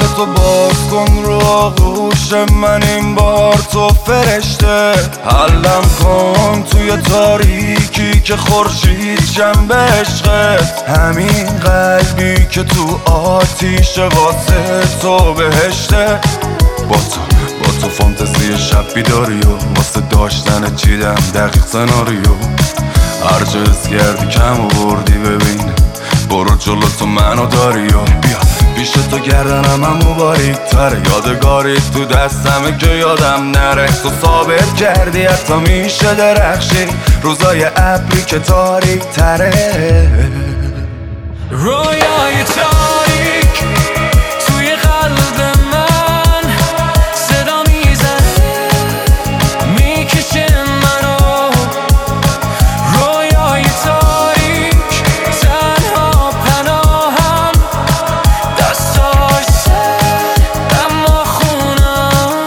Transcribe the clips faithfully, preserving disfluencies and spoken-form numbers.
تو باز کن رو آغوش من این بار تو فرشته. حلم کن توی تاریکی که خورشید جنب عشقت. همین قلبی که تو آتیش واسه تو بهشته. با تو با تو فانتزی شب بیداری و واسه داشتن چیدم دقیق سناریو. هر جا حس کردی کم آوردی ببین برو جلو تو منو داری و بیا پیش تو گردنم همو باریک تره. یادگاری تو دستمه که یادم نره. تو ثابت کردی حتی میشه درخشی روزای ابری که تاریک تره. رویای تاریک توی قلب من صدا میزنه میکشه منو. رویای تاریک تنها پناهم دستاش سر اما خونم.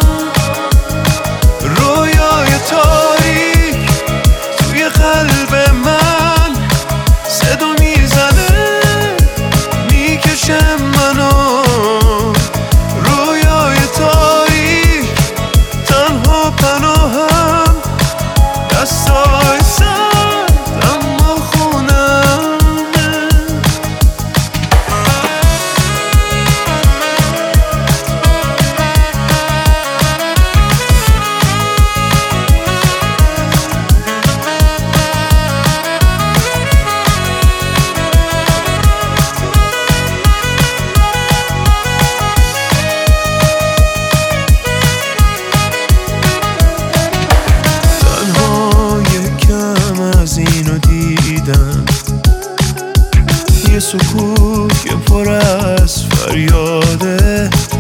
رویای تاریک توی قلب من صدا میزنه میکشه منو. رویای تاریک تنها پناهم دستای سرد اما خونم. تنها یکم از اینو دیدم یه سکوت که پر از فریاده.